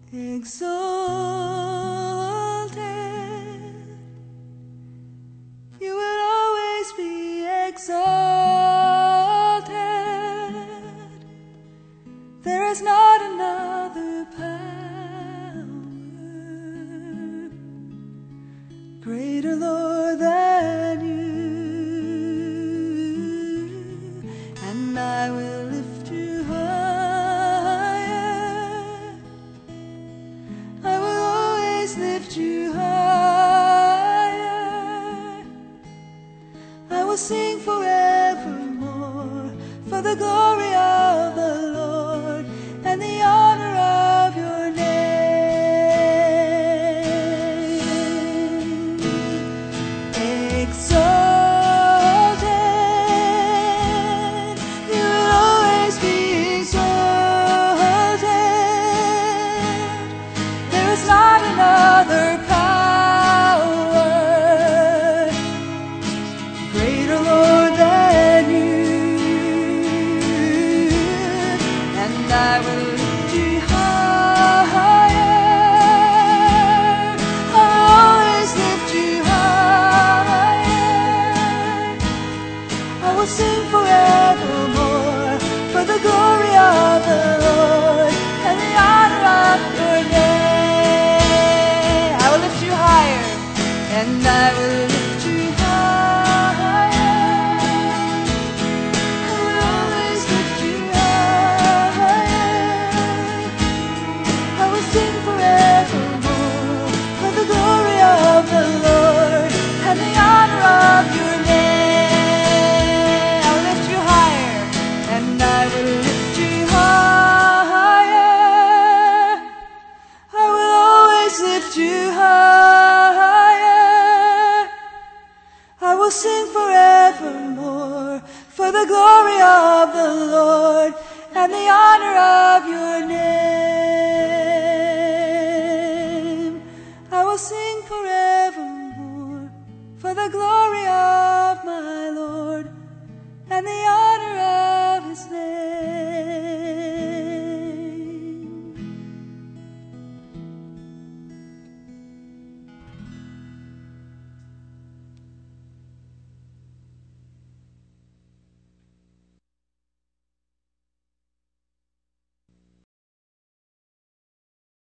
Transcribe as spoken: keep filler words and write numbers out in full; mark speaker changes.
Speaker 1: exalted. You will always be exalted. There is not another power greater, Lord, than you. And I will lift you higher. I will always lift you higher. I will sing forevermore for the glory